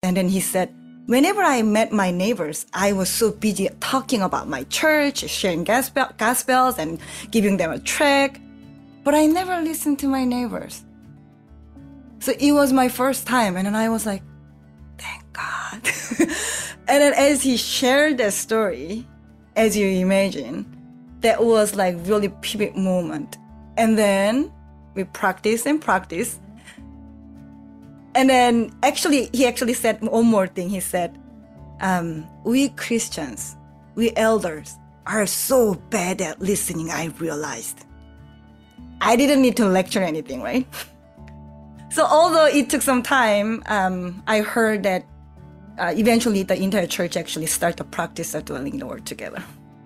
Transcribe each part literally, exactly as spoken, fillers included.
And then he said, whenever I met my neighbors, I was so busy talking about my church, sharing gospel, gospels and giving them a tract, but I never listened to my neighbors. So it was my first time. And then I was like, thank God. And then as he shared that story, as you imagine, that was like really pivot moment. And then we practice and practice. And then actually, he actually said one more thing. He said, um, we Christians, we elders are so bad at listening, I realized. I didn't need to lecture anything, right? So although it took some time, um, I heard that uh, eventually the entire church actually started to practice of dwelling the word together.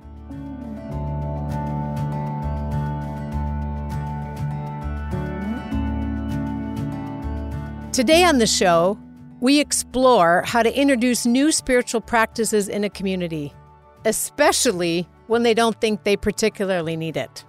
Today on the show, we explore how to introduce new spiritual practices in a community, especially when they don't think they particularly need it.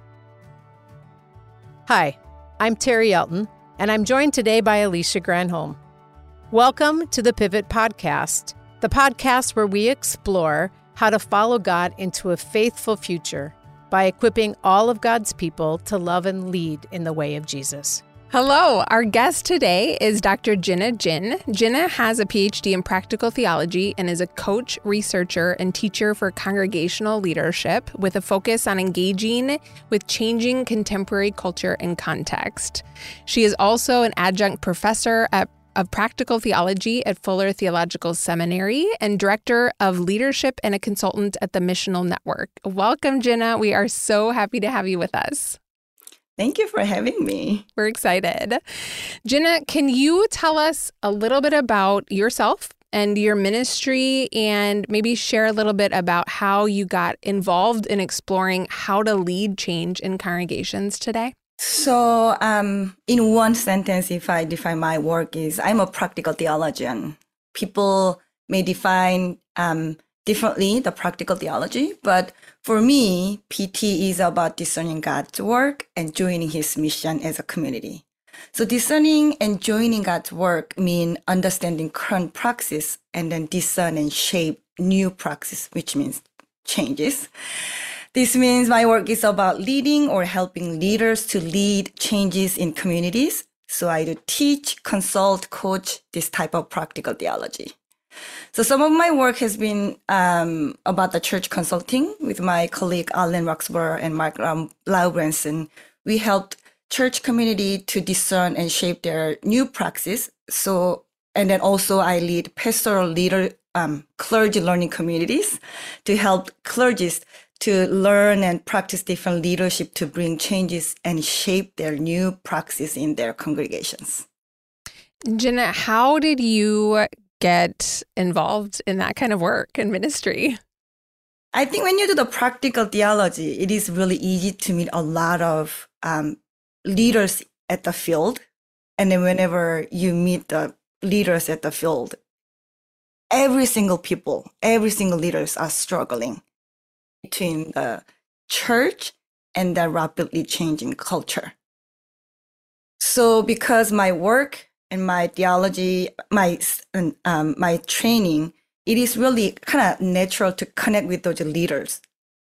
Hi, I'm Terry Elton, and I'm joined today by Alicia Granholm. Welcome to the Pivot Podcast, the podcast where we explore how to follow God into a faithful future by equipping all of God's people to love and lead in the way of Jesus. Hello, our guest today is Doctor Jinna Jin. Jinna has a P H D in practical theology and is a coach, researcher, and teacher for congregational leadership with a focus on engaging with changing contemporary culture and context. She is also an adjunct professor at, of practical theology at Fuller Theological Seminary and director of leadership and a consultant at the Missional Network. Welcome, Jinna. We are so happy to have you with us. Thank you for having me. We're excited. Jinna, can you tell us a little bit about yourself and your ministry and maybe share a little bit about how you got involved in exploring how to lead change in congregations today? So um, in one sentence, if I define my work is I'm a practical theologian. People may define um, differently the practical theology, but for me, P T is about discerning God's work and joining his mission as a community. So discerning and joining God's work mean understanding current praxis and then discern and shape new praxis, which means changes. This means my work is about leading or helping leaders to lead changes in communities. So I do teach, consult, coach this type of practical theology. So some of my work has been um, about the church consulting with my colleague Alan Roxburgh and Mark um, Laubranson. We helped church community to discern and shape their new praxis. So, and then also I lead pastoral leader, um, clergy learning communities to help clergies to learn and practice different leadership to bring changes and shape their new praxis in their congregations. Jinna, how did you get involved in that kind of work and ministry? I think when you do the practical theology, it is really easy to meet a lot of um, leaders at the field. And then whenever you meet the leaders at the field, every single people, every single leaders are struggling between the church and the rapidly changing culture. So because my work and my theology, my um, my training, it is really kind of natural to connect with those leaders.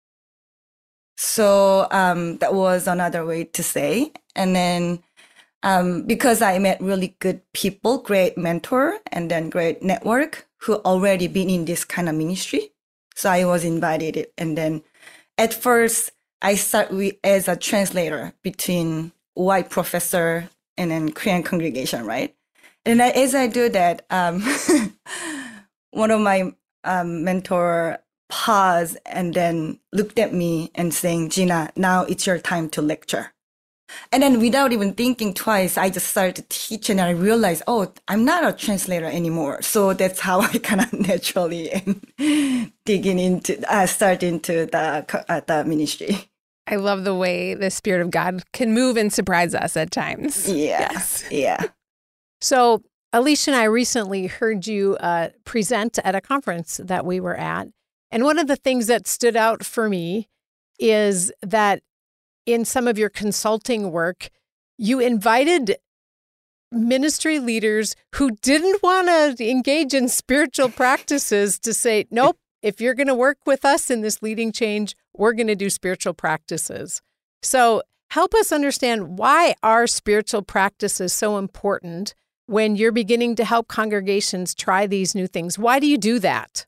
So um, that was another way to say. And then um, because I met really good people, great mentor, and then great network who already been in this kind of ministry. So I was invited. And then at first, I started as a translator between white professor and then Korean congregation, right? And I, as I do that, um, one of my um, mentor paused and then looked at me and saying, Jinna, now it's your time to lecture. And then without even thinking twice, I just started to teach and I realized, oh, I'm not a translator anymore. So that's how I kind of naturally am digging into, uh, start into the, uh, the ministry. I love the way the Spirit of God can move and surprise us at times. Yeah, yes. yeah. So Alicia and I recently heard you uh, present at a conference that we were at. And one of the things that stood out for me is that in some of your consulting work, you invited ministry leaders who didn't want to engage in spiritual practices to say, nope, if you're going to work with us in this leading change, we're going to do spiritual practices. So help us understand, why are spiritual practices so important when you're beginning to help congregations try these new things? Why do you do that?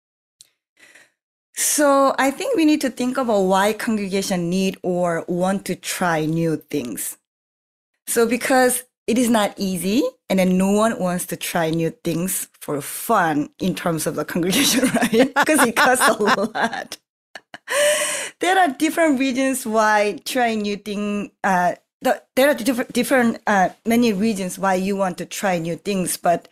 So I think we need to think about why congregation need or want to try new things. So because it is not easy, and then no one wants to try new things for fun in terms of the congregation, right? Because it costs a lot. There are different reasons why trying new things, uh, the, there are different, different uh, many reasons why you want to try new things. But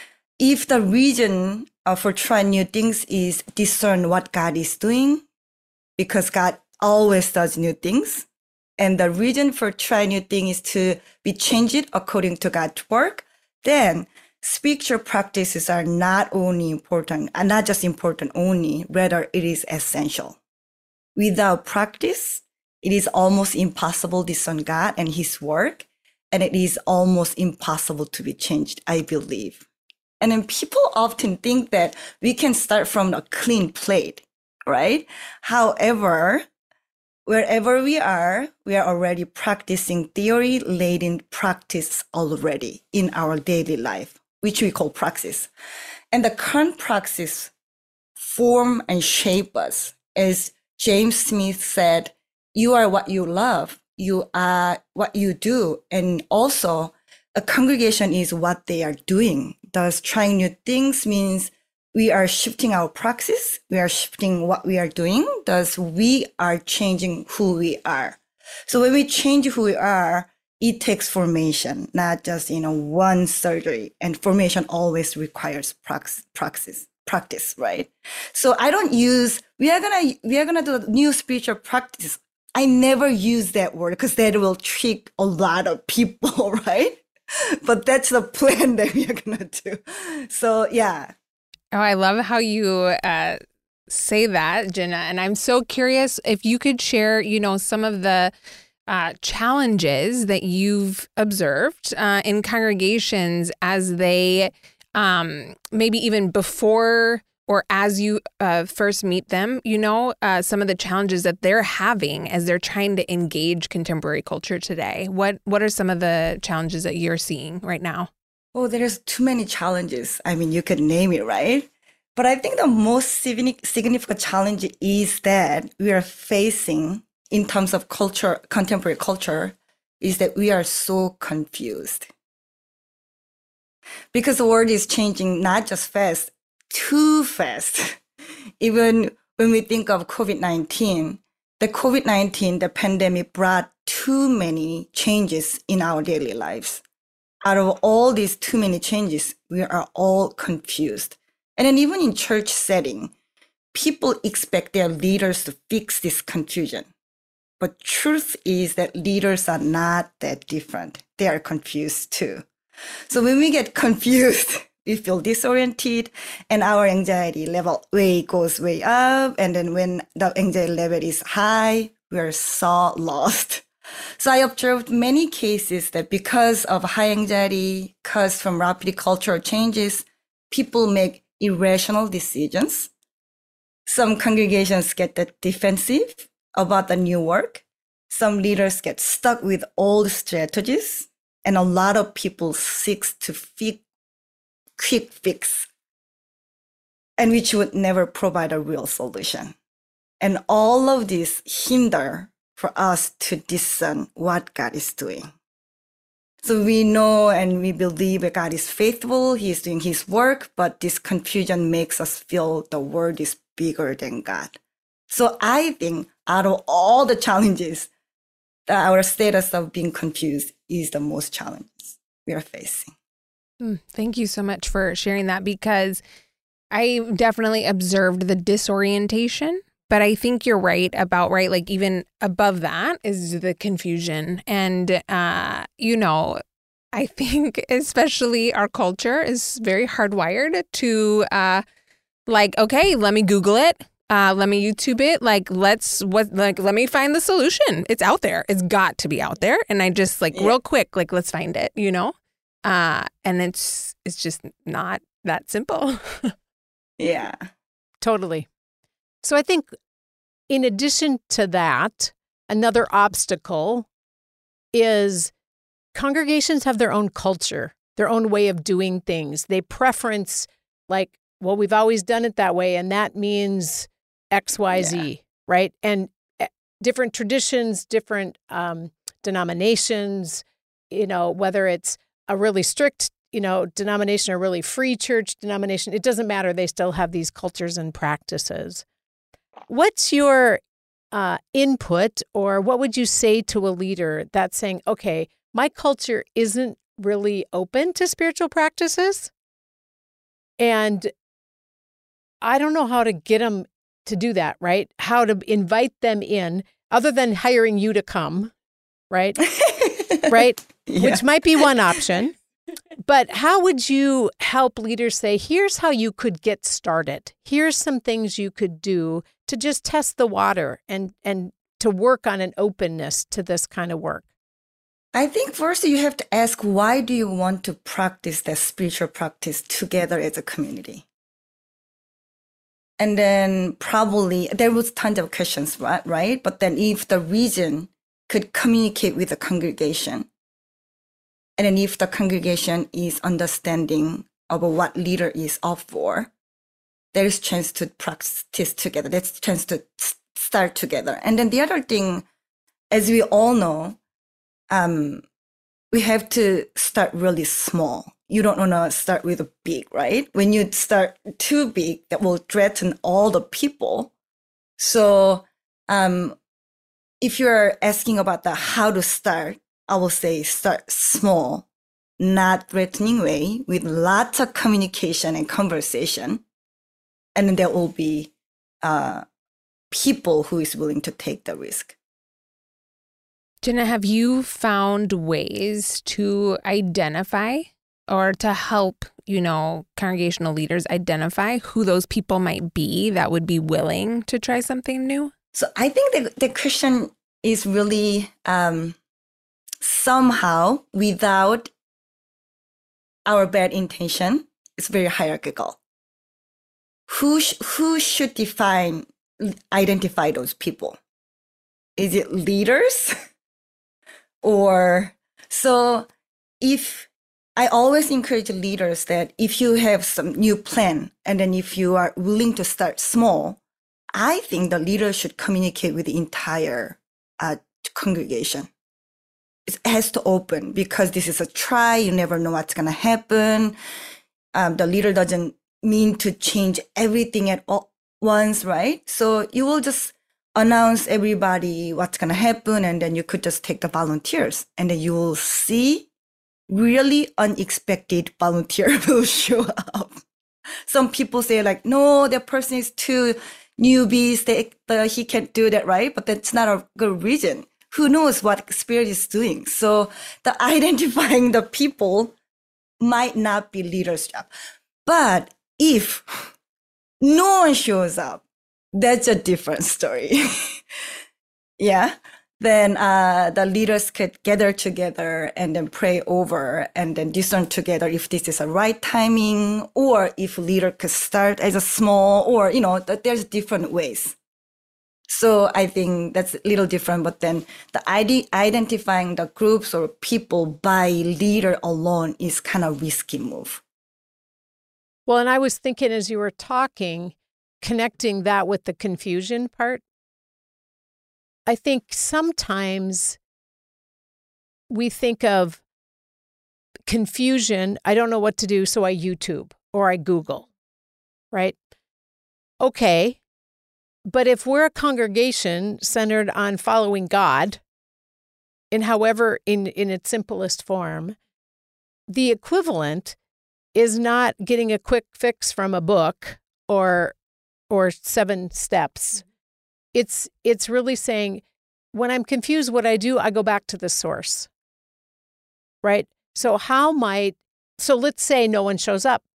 if the reason uh, for trying new things is discern what God is doing, because God always does new things, and the reason for trying new things is to be changed according to God's work, then spiritual practices are not only important, and not just important only, rather it is essential. Without practice, it is almost impossible to discern God and His work, and it is almost impossible to be changed, I believe. And then people often think that we can start from a clean plate, right? However, wherever we are, we are already practicing theory-laden practice already in our daily life, which we call praxis. And the current praxis form and shape us. As James Smith said, you are what you love, you are what you do. And also, a congregation is what they are doing. Thus, trying new things means we are shifting our praxis, we are shifting what we are doing, thus we are changing who we are. So when we change who we are, it takes formation, not just, you know, one surgery. And formation always requires prax- praxis, practice, right? So I don't use, we are gonna, we are gonna do new spiritual practice. I never use that word because that will trick a lot of people, right? But that's the plan that we are gonna do. So yeah. Oh, I love how you uh, say that, Jenna. And I'm so curious if you could share, you know, some of the uh, challenges that you've observed uh, in congregations as they um, maybe even before or as you uh, first meet them, you know, uh, some of the challenges that they're having as they're trying to engage contemporary culture today. What what are some of the challenges that you're seeing right now? Oh, there's too many challenges. I mean, you could name it, right? But I think the most significant challenge is that we are facing in terms of culture, contemporary culture, is that we are so confused. Because the world is changing not just fast, too fast. Even when we think of COVID nineteen, the COVID nineteen, the pandemic brought too many changes in our daily lives. Out of all these too many changes, we are all confused. And then even in church setting, people expect their leaders to fix this confusion. But truth is that leaders are not that different. They are confused too. So when we get confused, we feel disoriented and our anxiety level way goes way up. And then when the anxiety level is high, we are so lost. So I observed many cases that because of high anxiety caused from rapid cultural changes, people make irrational decisions. Some congregations get defensive about the new work. Some leaders get stuck with old strategies. And a lot of people seek to fi- quick fix, and which would never provide a real solution. And all of this hinder for us to discern what God is doing. So we know and we believe that God is faithful, He is doing His work, but this confusion makes us feel the world is bigger than God. So I think out of all the challenges, our status of being confused is the most challenges we are facing. Mm, thank you so much for sharing that, because I definitely observed the disorientation. But I think you're right about, right, like even above that is the confusion. And, uh, you know, I think especially our culture is very hardwired to uh, like, okay, let me Google it. Uh, let me YouTube it. Like, let's what like let me find the solution. It's out there. It's got to be out there. And I just like yeah. real quick, like, let's find it, you know? Uh, and it's it's just not that simple. Yeah. Totally. So I think in addition to that, another obstacle is congregations have their own culture, their own way of doing things. They preference like, well, we've always done it that way, and that means X, Y, Z, yeah. right? And different traditions, different um, denominations, you know, whether it's a really strict, you know, denomination or really free church denomination, it doesn't matter. They still have these cultures and practices. What's your uh, input, or what would you say to a leader that's saying, okay, my culture isn't really open to spiritual practices, and I don't know how to get them to do that, right? How to invite them in other than hiring you to come, right? right? Yeah. Which might be one option. But how would you help leaders say, here's how you could get started. Here's some things you could do to just test the water and, and to work on an openness to this kind of work? I think first you have to ask, why do you want to practice that spiritual practice together as a community? And then probably there was tons of questions, right? right? But then if the region could communicate with the congregation, and then if the congregation is understanding of what leader is up for, there is chance to practice together. There's chance to start together. And then the other thing, as we all know, um, we have to start really small. You don't want to start with a big, right? When you start too big, that will threaten all the people. So um, if you're asking about the how to start, I will say start small, not threatening way, with lots of communication and conversation. And then there will be uh, people who is willing to take the risk. Jenna, have you found ways to identify or to help, you know, congregational leaders identify who those people might be that would be willing to try something new? So I think the, the question is really um, somehow, without our bad intention, it's very hierarchical. Who sh- who should define, identify those people? Is it leaders? Or so if I always encourage leaders that if you have some new plan, and then if you are willing to start small, I think the leader should communicate with the entire uh, congregation. It has to open, because this is a try. You never know what's going to happen. Um, the leader doesn't mean to change everything at all once, right? So you will just announce everybody what's going to happen, and then you could just take the volunteers, and then you will see really unexpected volunteer will show up. Some people say like, no, that person is too newbies, they, the, he can't do that, right? But that's not a good reason. Who knows what Spirit is doing? So the identifying the people might not be leader's job. But if no one shows up, that's a different story. Yeah. Then uh, the leaders could gather together and then pray over and then discern together if this is a right timing, or if leader could start as a small, or, you know, that there's different ways. So I think that's a little different. But then the idea, identifying the groups or people by leader alone is kind of risky move. Well, and I was thinking as you were talking, connecting that with the confusion part, I think sometimes we think of confusion. I don't know what to do, so I YouTube or I Google, right? Okay. But if we're a congregation centered on following God, in however, in, in its simplest form, the equivalent is not getting a quick fix from a book or or seven steps. It's it's really saying, when I'm confused what I do, I go back to the source, right? So how might, so let's say no one shows up.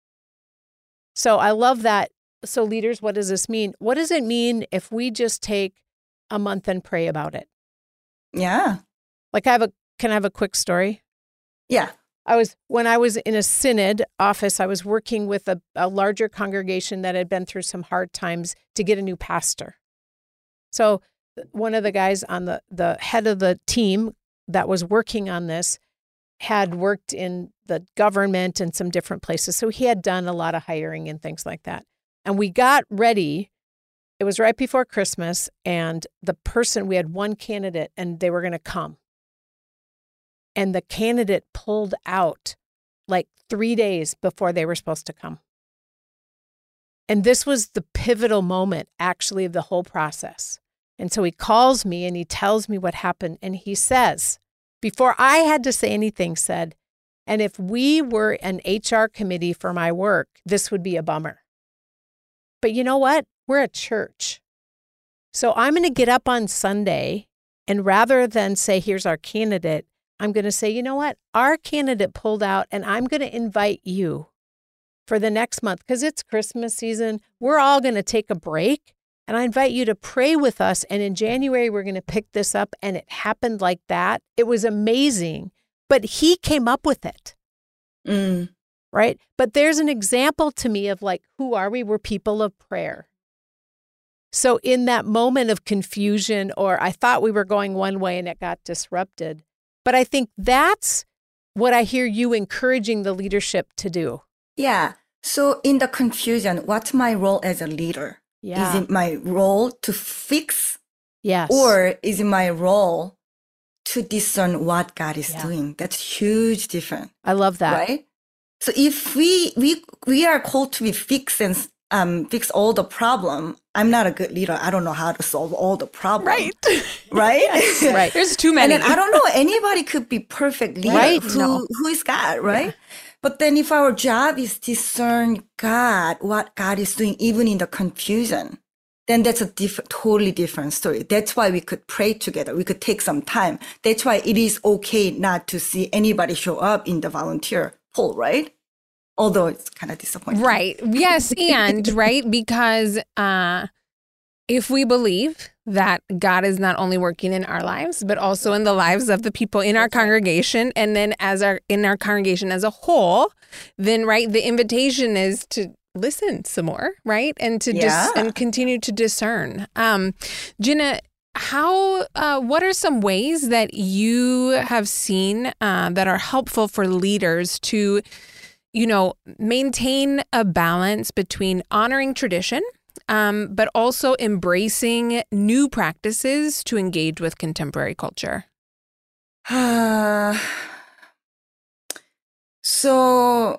So I love that. So leaders, what does this mean? What does it mean if we just take a month and pray about it? Yeah. Like I have a, can I have a quick story? Yeah. I was, when I was in a synod office, I was working with a, a larger congregation that had been through some hard times to get a new pastor. So one of the guys on the, the head of the team that was working on this had worked in the government and some different places. So he had done a lot of hiring and things like that. And we got ready. It was right before Christmas, and the person, we had one candidate and they were going to come. And the candidate pulled out like three days before they were supposed to come. And this was the pivotal moment, actually, of the whole process. And so he calls me and he tells me what happened. And he says, before I had to say anything, said, and if we were an H R committee for my work, this would be a bummer. But you know what? We're a church. So I'm going to get up on Sunday, and rather than say, here's our candidate, I'm going to say, you know what? Our candidate pulled out, and I'm going to invite you for the next month because it's Christmas season. We're all going to take a break, and I invite you to pray with us. And in January, we're going to pick this up. And it happened like that. It was amazing. But he came up with it. Mm. Right? But there's an example to me of like, who are we? We're people of prayer. So in that moment of confusion, or I thought we were going one way and it got disrupted. But I think that's what I hear you encouraging the leadership to do. Yeah. So in the confusion, what's my role as a leader? Yeah. Is it my role to fix? Yes. Or is it my role to discern what God is Yeah. doing? That's huge difference. I love that. Right? So if we we we are called to be fix and um fix all the problem, I'm not a good leader. I don't know how to solve all the problem. Right. Right? Right. There's too And many. then I don't know anybody could be perfect leader. Right. Who No. who is God, right? But then if our job is discern God, what God is doing, even in the confusion, then that's a different, totally different story. That's why we could pray together. We could take some time. That's why it is okay not to see anybody show up in the volunteer pool, right? Although it's kind of disappointing. Right. Yes. And right. Because uh, if we believe that God is not only working in our lives, but also in the lives of the people in our congregation, and then as our in our congregation as a whole, then right, the invitation is to listen some more, right? And to dis- Yeah. and continue to discern. Um, Jenna, how uh, what are some ways that you have seen uh, that are helpful for leaders to, you know, maintain a balance between honoring tradition, um, but also embracing new practices to engage with contemporary culture? Uh, so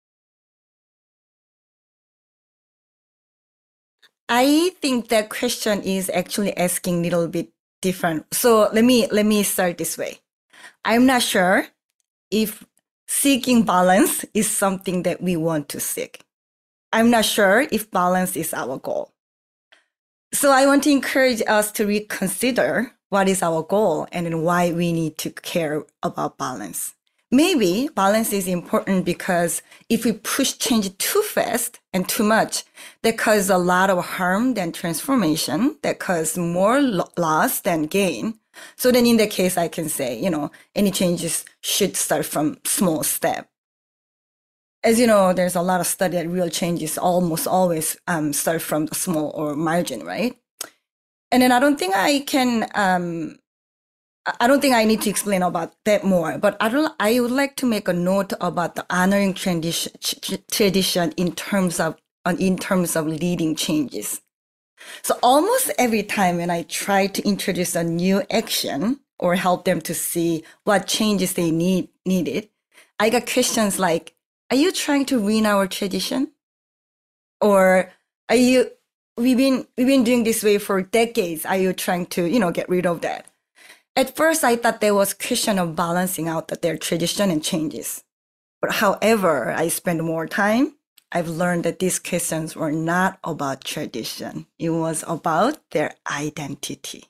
I think that question is actually asking a little bit different. So let me let me start this way. I'm not sure if seeking balance is something that we want to seek. I'm not sure if balance is our goal. So I want to encourage us to reconsider what is our goal and then why we need to care about balance. Maybe balance is important because if we push change too fast and too much, that causes a lot of harm than transformation, that causes more lo- loss than gain. So then in that case, I can say, you know, any changes should start from small step. As you know, there's a lot of study that real changes almost always um, start from the small or margin, right? And then I don't think I can, um, I don't think I need to explain about that more, but I don't, I would like to make a note about the honoring tradition, tradition in terms of, in terms of leading changes. So almost every time when I try to introduce a new action or help them to see what changes they need needed, I got questions like, are you trying to ruin our tradition? Or are you, we've been, we've been doing this way for decades. Are you trying to, you know, get rid of that? At first, I thought there was a question of balancing out their tradition and changes. But however, I spent more time, I've learned that these questions were not about tradition. It was about their identity.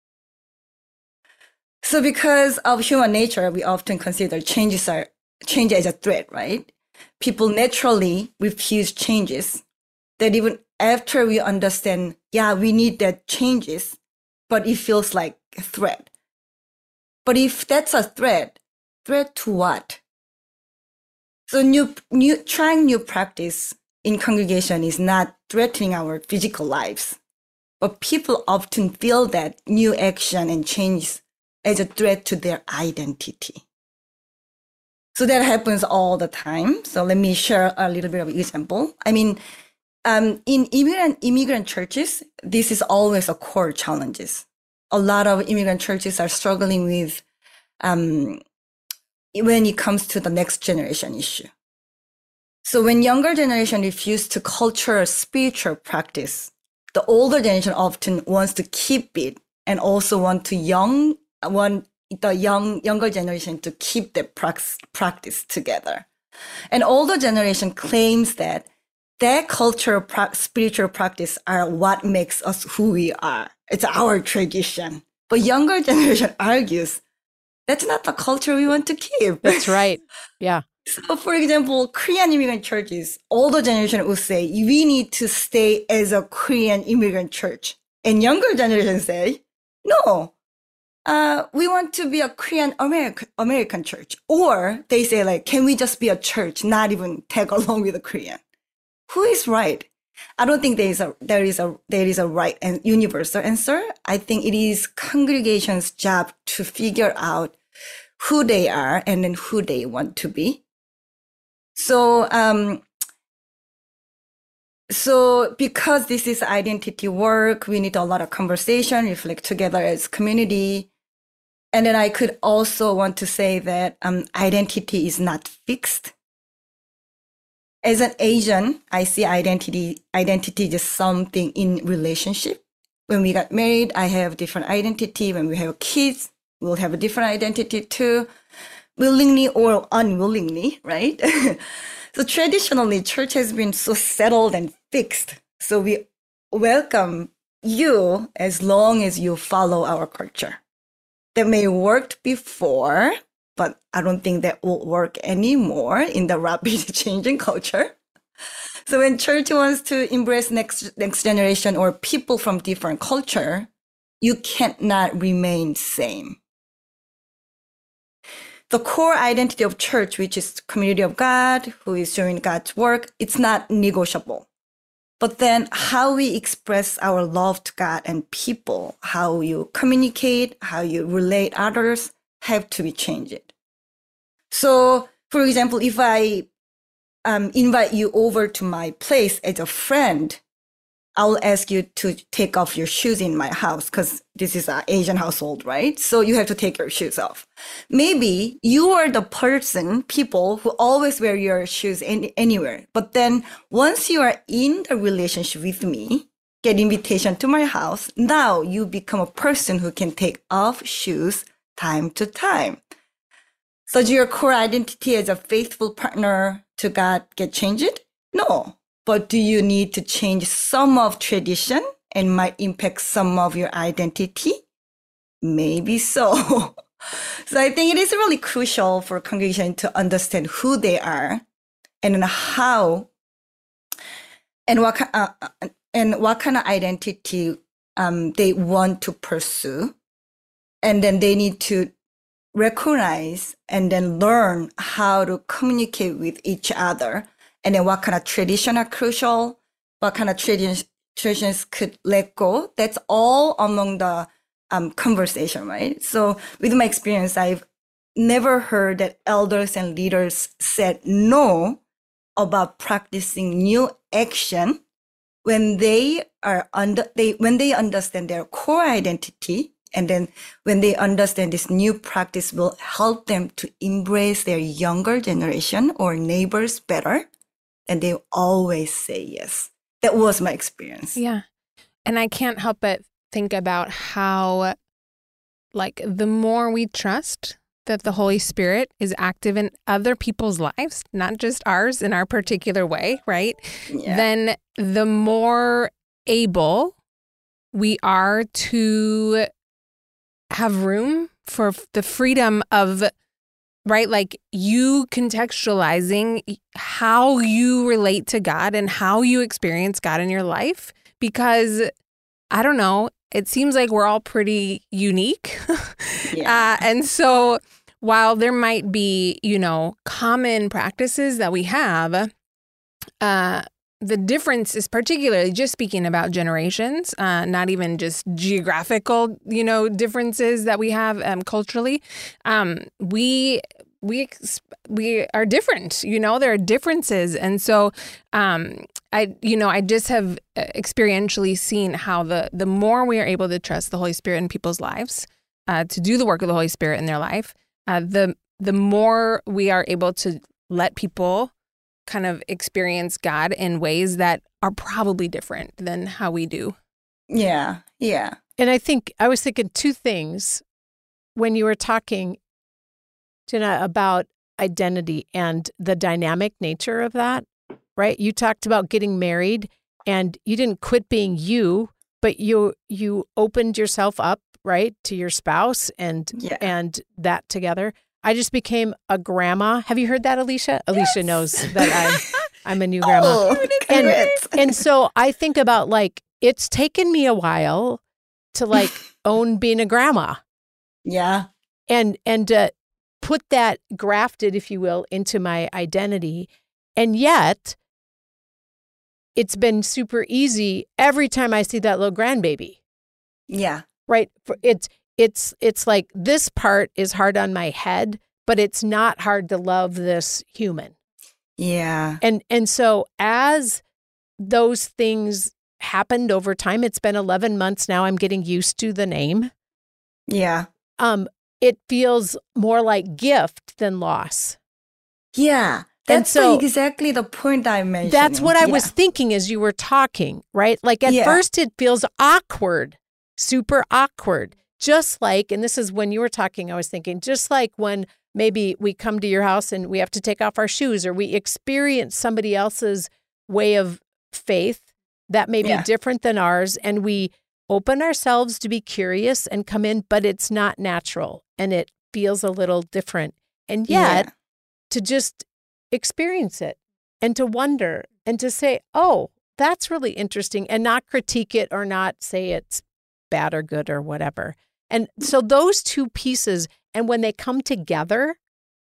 So because of human nature, we often consider changes are change as a threat, right? People naturally refuse changes that even after we understand, yeah, we need that changes, but it feels like a threat. But if that's a threat, threat to what? So new, new, trying new practice in congregation is not threatening our physical lives, but people often feel that new action and change as a threat to their identity. So that happens all the time. So let me share a little bit of example. I mean, um, in immigrant, immigrant churches, this is always a core challenges. A lot of immigrant churches are struggling with um, when it comes to the next generation issue. So when younger generation refuse to culture spiritual practice, the older generation often wants to keep it and also want to young want the young younger generation to keep the practice together. And older generation claims that their cultural pra- spiritual practice are what makes us who we are. It's our tradition. But younger generation argues that's not the culture we want to keep. That's right. Yeah. So, for example, Korean immigrant churches, older generation would say, we need to stay as a Korean immigrant church. And younger generation say, no, uh, we want to be a Korean American, American church. Or they say, like, can we just be a church, not even tag along with a Korean? Who is right? I don't think there is a, there is a, there is a right and universal answer. I think it is congregation's job to figure out who they are and then who they want to be. So, um, so because this is identity work, we need a lot of conversation, reflect together as community. And then I could also want to say that um, identity is not fixed. As an Asian, I see identity, identity just something in relationship. When we got married, I have different identity. When we have kids, we'll have a different identity too. Willingly or unwillingly, right? So traditionally, church has been so settled and fixed. So we welcome you as long as you follow our culture. That may have worked before, but I don't think that will work anymore in the rapid changing culture. So when church wants to embrace next next generation or people from different culture, you cannot remain same. The core identity of church, which is community of God, who is doing God's work, it's not negotiable. But then how we express our love to God and people, how you communicate, how you relate others, have to be changed. So, for example, if I um, invite you over to my place as a friend, I'll ask you to take off your shoes in my house because this is an Asian household, right? So you have to take your shoes off. Maybe you are the person, people who always wear your shoes in, anywhere. But then once you are in the relationship with me, get invitation to my house, now you become a person who can take off shoes time to time. So does your core identity as a faithful partner to God get changed? No. But do you need to change some of tradition and might impact some of your identity? Maybe so. So I think it is really crucial for congregation to understand who they are and how and what uh, and what kind of identity um, they want to pursue, and then they need to recognize and then learn how to communicate with each other. And then what kind of tradition are crucial, what kind of traditions, traditions could let go. That's all among the um, conversation, right? So with my experience, I've never heard that elders and leaders said no about practicing new action when they are under, they, when they understand their core identity. And then when they understand this new practice will help them to embrace their younger generation or neighbors better, and they always say yes. That was my experience. Yeah. And I can't help but think about how, like, the more we trust that the Holy Spirit is active in other people's lives, not just ours in our particular way, right? Yeah. Then the more able we are to have room for the freedom of, right, like you contextualizing how you relate to God and how you experience God in your life. Because, I don't know, it seems like we're all pretty unique. Yeah. uh, and so while there might be, you know, common practices that we have, uh, the difference is particularly just speaking about generations, uh, not even just geographical, you know, differences that we have um, culturally. Um, we we we are different, you know, there are differences. And so um, I, you know, I just have experientially seen how the, the more we are able to trust the Holy Spirit in people's lives, uh, to do the work of the Holy Spirit in their life, uh, the the more we are able to let people kind of experience God in ways that are probably different than how we do. Yeah, yeah. And I think I was thinking two things when you were talking, Jenna, about identity and the dynamic nature of that, right? You talked about getting married and you didn't quit being you, but you you opened yourself up, right, to your spouse and Yeah. and that together. I just became a grandma. Have you heard that, Alicia? Alicia Yes. knows that I'm I'm a new grandma. Oh, and congrats. and so I think about, like, it's taken me a while to like own being a grandma Yeah, and and uh, put that grafted, if you will, into my identity. And yet it's been super easy every time I see that little grandbaby, yeah, right? For- It's it's it's like this part is hard on my head, but it's not hard to love this human. yeah, And and so as those things happened over time, it's been eleven months now, I'm getting used to the name. yeah, Um, it feels more like gift than loss. yeah. And That's so- the, exactly the point I mentioned. That's what I yeah. was thinking as you were talking, right? Like at Yeah. first it feels awkward, super awkward. Just like, and this is when you were talking, I was thinking, just like when maybe we come to your house and we have to take off our shoes or we experience somebody else's way of faith that may be Yeah. different than ours, and we open ourselves to be curious and come in, but it's not natural and it feels a little different. And yet Yeah. to just experience it and to wonder and to say, oh, that's really interesting, and not critique it or not say it's bad or good or whatever. And so those two pieces, and when they come together,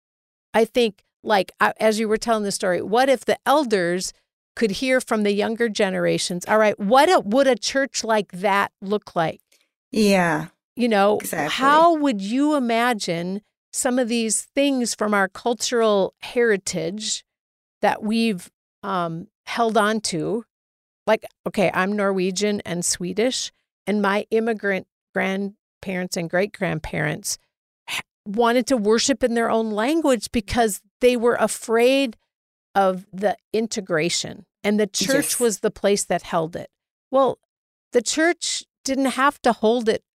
I think, like, uh, as you were telling the story, what if the elders could hear from the younger generations, all right, what a, would a church like that look like? Yeah, You know, Exactly. how would you imagine some of these things from our cultural heritage that we've um, held on to? Like, okay, I'm Norwegian and Swedish, and my immigrant grandparents and great-grandparents h- wanted to worship in their own language because they were afraid of the integration, and the church Yes. was the place that held it. Well, the church didn't have to hold it.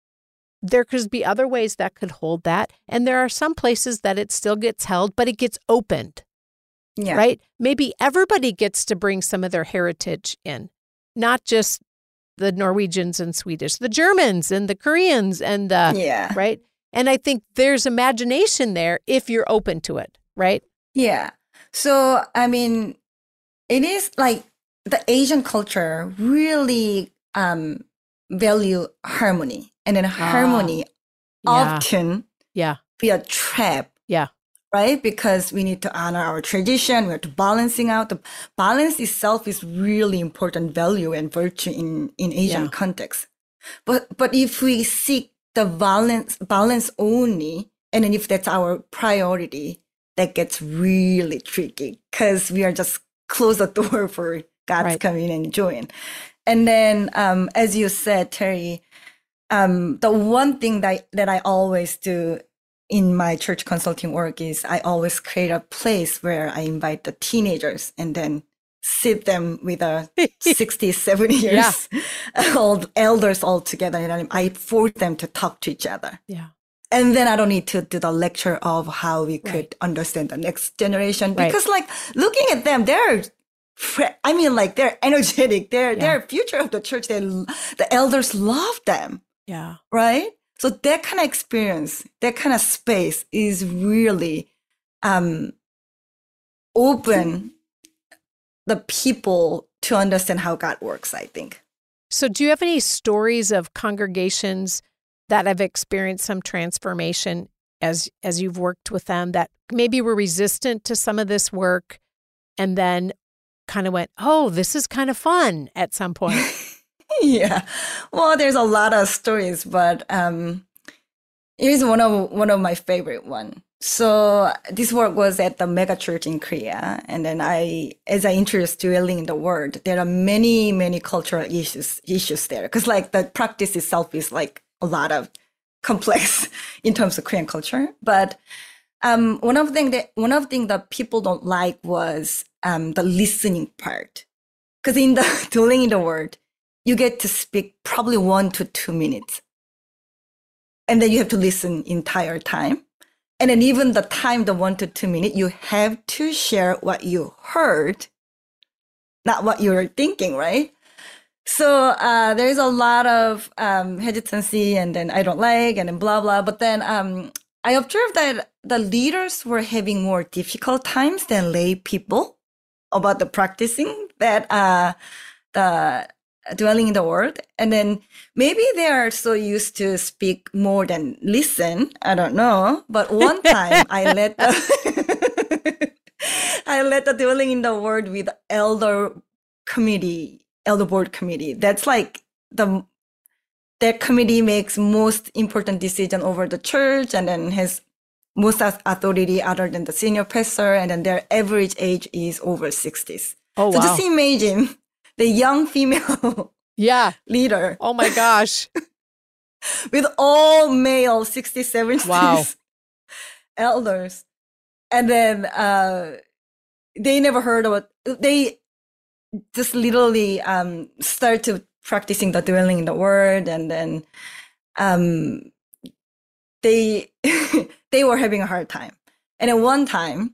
There could be other ways that could hold that, and there are some places that it still gets held, but it gets opened. yeah, Right? Maybe everybody gets to bring some of their heritage in, not just the Norwegians and Swedish, the Germans and the Koreans and the, yeah, right? And I think there's imagination there if you're open to it, right? yeah. So, I mean, it is like the Asian culture really um, value harmony, and then harmony Yeah. often Yeah. be a trap. Yeah. Right? Because we need to honor our tradition. We have to balancing out. The balance itself is really important value and virtue in, in Asian Yeah. context. But but if we seek the balance balance only, and then if that's our priority, that gets really tricky because we are just close the door for God to Right. come in and join. And then, um, as you said, Terry, um, the one thing that that I always do in my church consulting work is I always create a place where I invite the teenagers and then sit them with a sixty, seventy years old elders all together, and then I force them to talk to each other. Yeah. And then I don't need to do the lecture of how we could Right. understand the next generation, Right. because like looking at them, they're fre- I mean, like they're energetic. They're Yeah. they're future of the church. They the elders love them, Yeah. right? So that kind of experience, that kind of space is really um, open the people to understand how God works, I think. So do you have any stories of congregations that have experienced some transformation as as you've worked with them that maybe were resistant to some of this work and then kind of went, oh, this is kind of fun at some point? Yeah. Well, there's a lot of stories, but um, here's one of one of my favorite one. So this work was at the mega church in Korea. And then I, as I introduced dwelling in the word, there are many, many cultural issues, issues there. Cause like the practice itself is like a lot of complex in terms of Korean culture. But, um, one of the thing that, one of the things that people don't like was, um, the listening part. Cause in the dwelling in the word, you get to speak probably one to two minutes. And then you have to listen entire time. And then even the time, the one to two minutes, you have to share what you heard, not what you're thinking, right? So uh, there's a lot of um, hesitancy and then I don't like and then blah, blah. But then um, I observed that the leaders were having more difficult times than lay people about the practicing that uh, the dwelling in the word. And then maybe they are so used to speak more than listen. I don't know. But one time I let the I let the dwelling in the word with elder committee, elder board committee. That's like the that committee makes most important decision over the church and then has most authority other than the senior pastor. And then their average age is over sixties. Oh, so wow. just imagine the young female yeah. leader. Oh my gosh. With all male sixty, seventies wow. elders. And then uh, they never heard of it. They just literally um, start to practicing the dwelling in the word. And then um, they they were having a hard time. And at one time,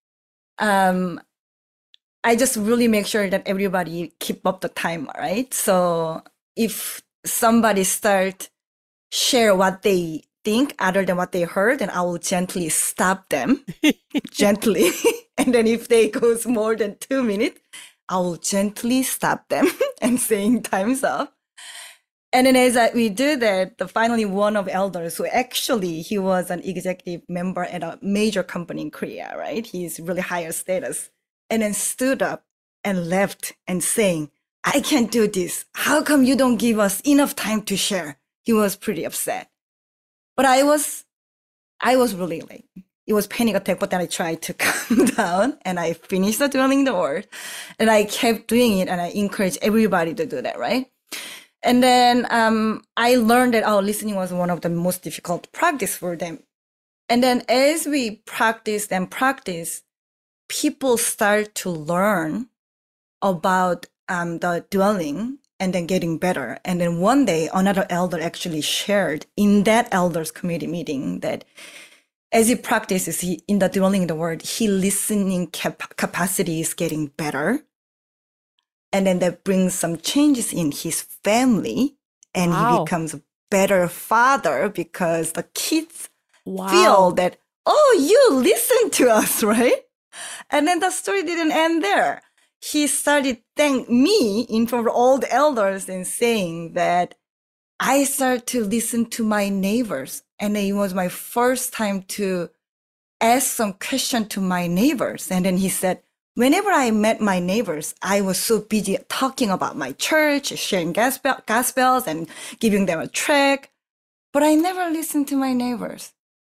um, I just really make sure that everybody keep up the time, right? So if somebody start share what they think other than what they heard, then I will gently stop them, gently. And then if they goes more than two minutes, I will gently stop them and saying time's up. And then as I, we do that, the finally one of elders who actually, he was an executive member at a major company in Korea, right? He's really higher status. And then stood up and left and saying, I can't do this. How come you don't give us enough time to share? He was pretty upset. But I was, I was really like, it was panic attack, but then I tried to calm down and I finished the dwelling the word and I kept doing it and I encouraged everybody to do that, right? And then um, I learned that our listening was one of the most difficult practice for them. And then as we practice and practice, people start to learn about um, the dwelling and then getting better. And then one day, another elder actually shared in that elders committee meeting that as he practices he, in the dwelling in the word, his listening cap- capacity is getting better. And then that brings some changes in his family. And wow. He becomes a better father because the kids wow. feel that, oh, you listen to us, right? And then the story didn't end there. He started thank me in front of all the elders and saying that I started to listen to my neighbors. And it was my first time to ask some question to my neighbors. And then he said, whenever I met my neighbors, I was so busy talking about my church, sharing gospel, gospels and giving them a tract. But I never listened to my neighbors.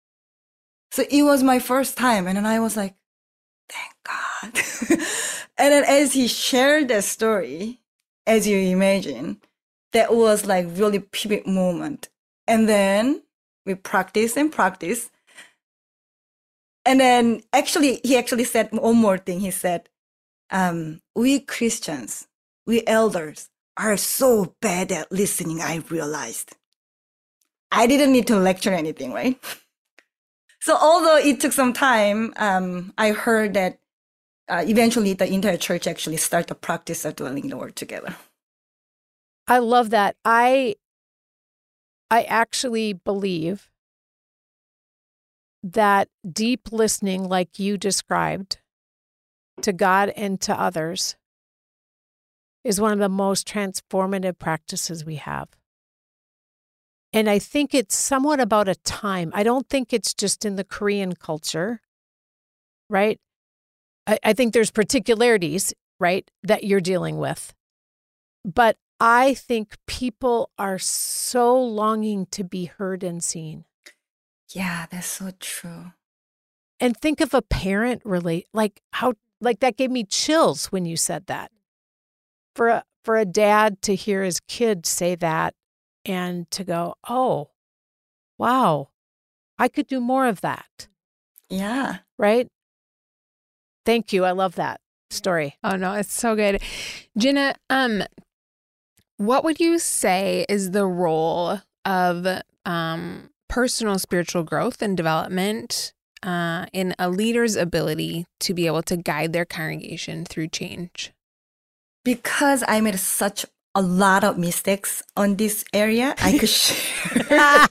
So it was my first time. And then I was like, thank God. And then as he shared that story, as you imagine, that was like really pivot moment. And then we practice and practice. And then actually, he actually said one more thing. He said, um, we Christians, we elders are so bad at listening, I realized. I didn't need to lecture anything, right? So although it took some time, um, I heard that uh, eventually the entire church actually started to practice of dwelling in the word together. I love that. I, I actually believe that deep listening, like you described, to God and to others is one of the most transformative practices we have. And I think it's somewhat about a time. I don't think it's just in the Korean culture, right? I, I think there's particularities, right, that you're dealing with. But I think people are so longing to be heard and seen. Yeah, that's so true. And think of a parent relate, like how, like that gave me chills when you said that. For a, for a dad to hear his kid say that and to go, oh, wow, I could do more of that. Yeah. Right? Thank you. I love that story. Oh, no, it's so good. Jenna, um, what would you say is the role of um, personal spiritual growth and development uh, in a leader's ability to be able to guide their congregation through change? Because I made such a lot of mistakes on this area, I could share.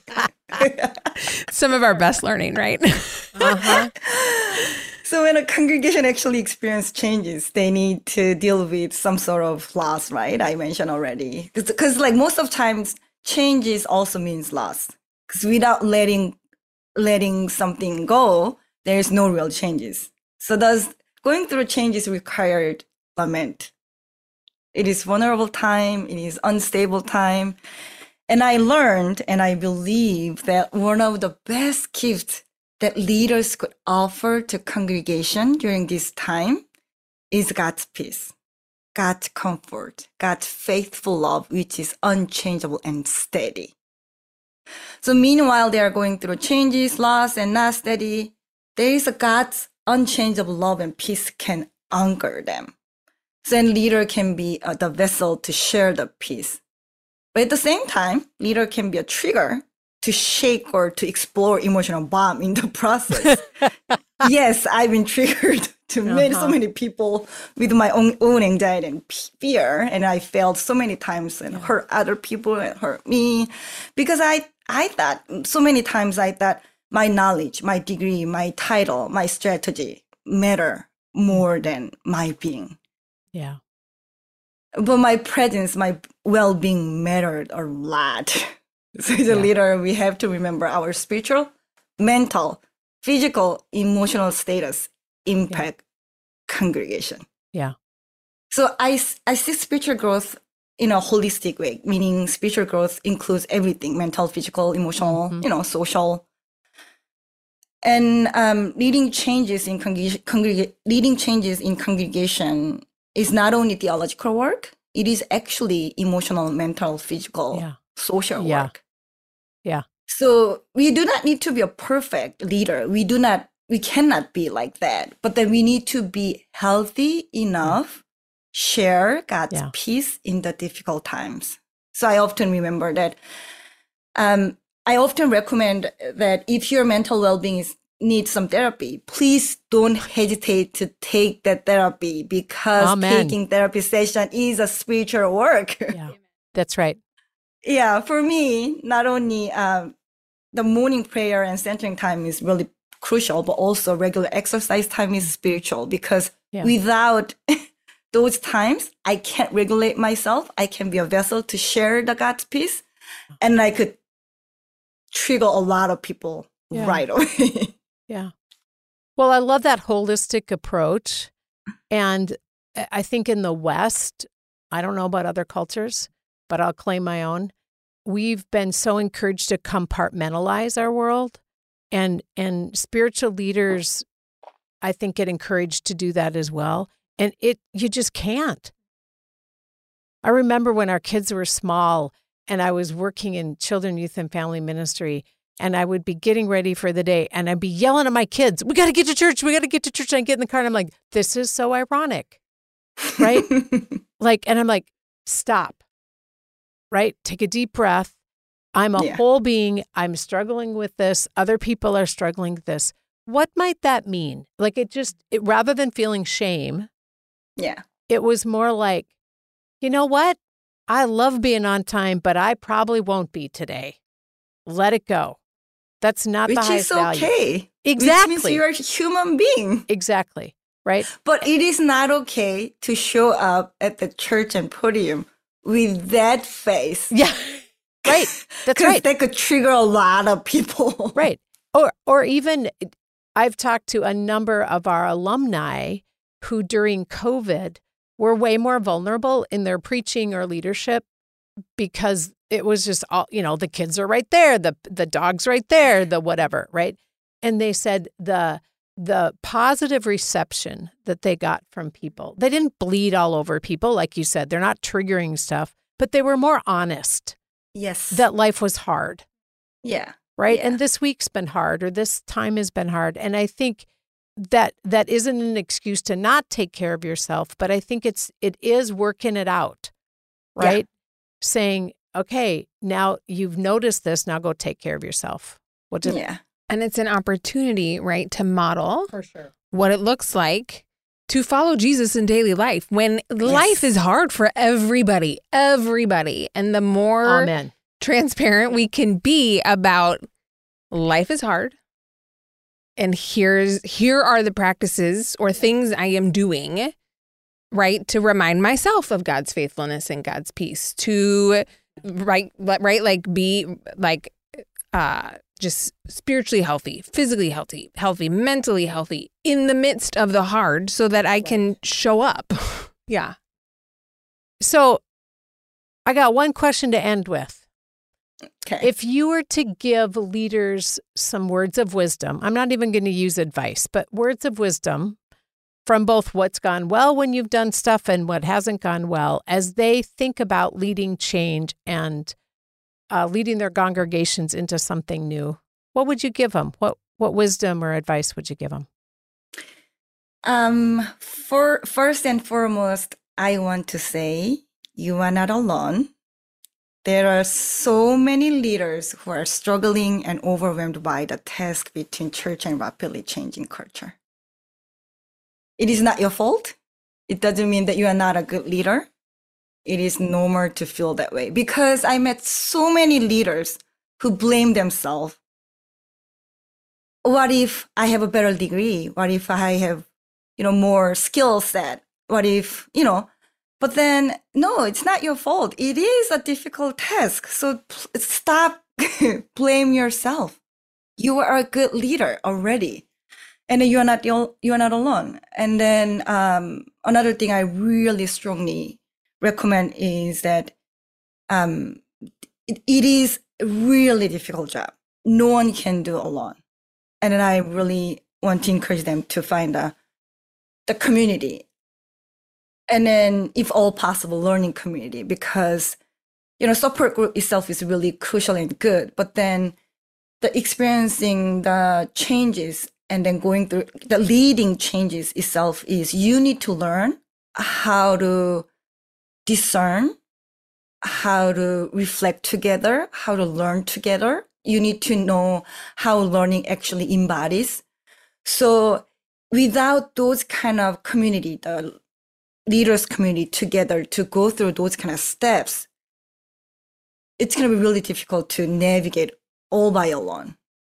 Some of our best learning, right? Uh-huh. So when a congregation actually experiences changes, they need to deal with some sort of loss, right? I mentioned already. Because like most of times, changes also means loss. Because without letting letting something go, there's no real changes. So thus, going through changes required lament. It is vulnerable time. It is unstable time. And I learned and I believe that one of the best gifts that leaders could offer to congregation during this time is God's peace, God's comfort, God's faithful love, which is unchangeable and steady. So meanwhile, they are going through changes, loss, and not steady. There is a God's unchangeable love and peace can anchor them. So then leader can be uh, the vessel to share the peace. But at the same time, leader can be a trigger to shake or to explore emotional bomb in the process. Yes, I've been triggered to uh-huh. many, so many people with my own, own anxiety and fear. And I failed so many times and yeah. hurt other people and hurt me. Because I, I thought, so many times I thought my knowledge, my degree, my title, my strategy matter more than my being. Yeah. But my presence, my well-being mattered a lot. So as a yeah. leader, we have to remember our spiritual, mental, physical, emotional status impact yeah. congregation. Yeah. So I, I see spiritual growth in a holistic way, meaning spiritual growth includes everything, mental, physical, emotional, mm-hmm. you know, social. And um, leading changes in congreg- congreg- leading changes in congregation is not only theological work, it is actually emotional, mental, physical, yeah. social yeah. work. Yeah. So we do not need to be a perfect leader. We do not, we cannot be like that. But then we need to be healthy enough, yeah. share God's yeah. peace in the difficult times. So I often remember that. Um, I often recommend that if your mental well-being is needs some therapy, please don't hesitate to take that therapy because Amen. Taking therapy session is a spiritual work. Yeah, that's right. Yeah, for me, not only um, the morning prayer and centering time is really crucial, but also regular exercise time is spiritual because yeah. without those times, I can't regulate myself. I can be a vessel to share the God's peace, and I could trigger a lot of people yeah. right away. Yeah. Well, I love that holistic approach. And I think in the West, I don't know about other cultures, but I'll claim my own. We've been so encouraged to compartmentalize our world. And and spiritual leaders, I think, get encouraged to do that as well. And it you just can't. I remember when our kids were small and I was working in children, youth, and family ministry, and I would be getting ready for the day, and I'd be yelling at my kids, we got to get to church, we got to get to church, and I get in the car, and I'm like, this is so ironic, right? like, and I'm like, stop, right? Take a deep breath. I'm a yeah. whole being. I'm struggling with this. Other people are struggling with this. What might that mean? Like, it just, it, rather than feeling shame, yeah, it was more like, you know what? I love being on time, but I probably won't be today. Let it go. That's not Which the highest value. Which is okay. Exactly. Which means you're a human being. Exactly. Right? But it is not okay to show up at the church and podium with that face. Yeah. Right. That's right. They could trigger a lot of people. Right. Or, or even I've talked to a number of our alumni who during COVID were way more vulnerable in their preaching or leadership because it was just all, you know, the kids are right there, the the dog's right there, the whatever, right? And they said the the positive reception that they got from people, they didn't bleed all over people, like you said, they're not triggering stuff, but they were more honest. Yes. That life was hard. Yeah. Right. Yeah. And this week's been hard, or this time has been hard. And I think that that isn't an excuse to not take care of yourself, but I think it's it is working it out, right? Yeah. Saying, okay, now you've noticed this, now go take care of yourself. What did yeah. And it's an opportunity, right, to model for sure what it looks like to follow Jesus in daily life when yes. life is hard for everybody, everybody. And the more Amen. transparent we can be about life is hard. And here's here are the practices or things I am doing, right, to remind myself of God's faithfulness and God's peace, to right, right, like be like uh, just spiritually healthy, physically healthy, healthy, mentally healthy in the midst of the hard, so that I can show up. Yeah. So, I got one question to end with. Okay. If you were to give leaders some words of wisdom, I'm not even going to use advice, but words of wisdom from both what's gone well when you've done stuff and what hasn't gone well, as they think about leading change and uh, leading their congregations into something new, what would you give them? What what wisdom or advice would you give them? Um, for first and foremost, I want to say you are not alone. There are so many leaders who are struggling and overwhelmed by the task between church and rapidly changing culture. It is not your fault. It doesn't mean that you are not a good leader. It is normal to feel that way, because I met so many leaders who blame themselves. What if I have a better degree? What if I have, you know, more skill set? What if, you know, but then, no, it's not your fault. It is a difficult task. So p- stop blame yourself. You are a good leader already. And you are not you are not alone. And then um, another thing I really strongly recommend is that um, it, it is a really difficult job. No one can do alone. And then I really want to encourage them to find a, the community. And then, if all possible, learning community, because, you know, support group itself is really crucial and good. But then the experiencing the changes and then going through the leading changes itself is you need to learn how to discern, how to reflect together, how to learn together. You need to know how learning actually embodies. So without those kind of community, the leaders community together to go through those kind of steps, it's going to be really difficult to navigate all by alone.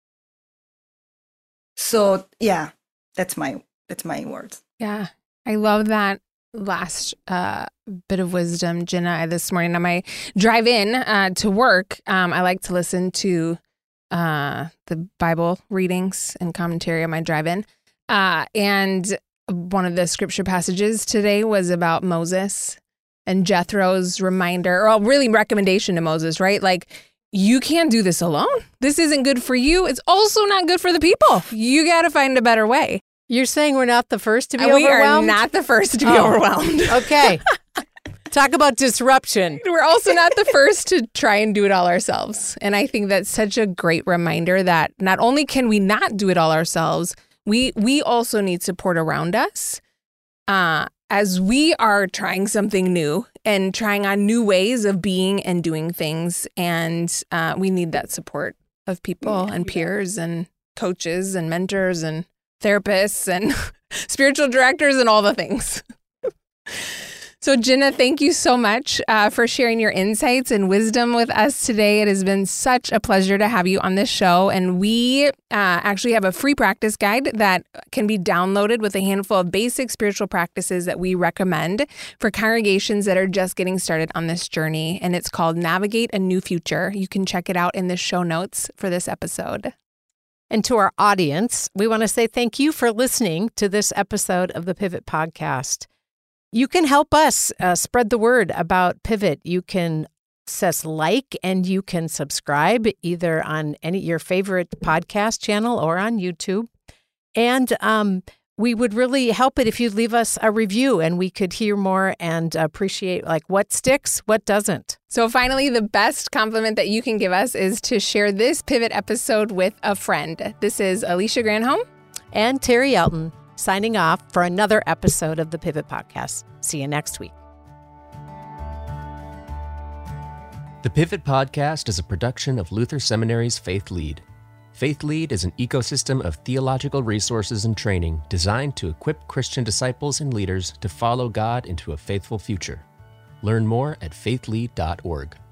So yeah, that's my that's my words. Yeah, I love that last uh, bit of wisdom, Jenna. This morning on my drive in uh, to work, um, I like to listen to uh, the Bible readings and commentary on my drive in, uh, and one of the scripture passages today was about Moses and Jethro's reminder, or really recommendation to Moses, right? Like, you can't do this alone. This isn't good for you. It's also not good for the people. You got to find a better way. You're saying we're not the first to be and overwhelmed? We are not the first to be oh. overwhelmed. Okay. Talk about disruption. We're also not the first to try and do it all ourselves. And I think that's such a great reminder that not only can we not do it all ourselves, We we also need support around us uh, as we are trying something new and trying on new ways of being and doing things. And uh, we need that support of people and peers and coaches and mentors and therapists and spiritual directors and all the things. So Jenna, thank you so much uh, for sharing your insights and wisdom with us today. It has been such a pleasure to have you on this show. And we uh, actually have a free practice guide that can be downloaded with a handful of basic spiritual practices that we recommend for congregations that are just getting started on this journey. And it's called Navigate a New Future. You can check it out in the show notes for this episode. And to our audience, we want to say thank you for listening to this episode of the Pivot Podcast. You can help us uh, spread the word about Pivot. You can press like and you can subscribe either on any your favorite podcast channel or on YouTube. And um, we would really help it if you'd leave us a review and we could hear more and appreciate like what sticks, what doesn't. So finally, the best compliment that you can give us is to share this Pivot episode with a friend. This is Alicia Granholm and Terry Elton, signing off for another episode of the Pivot Podcast. See you next week. The Pivot Podcast is a production of Luther Seminary's Faith Lead. Faith Lead is an ecosystem of theological resources and training designed to equip Christian disciples and leaders to follow God into a faithful future. Learn more at faith lead dot org.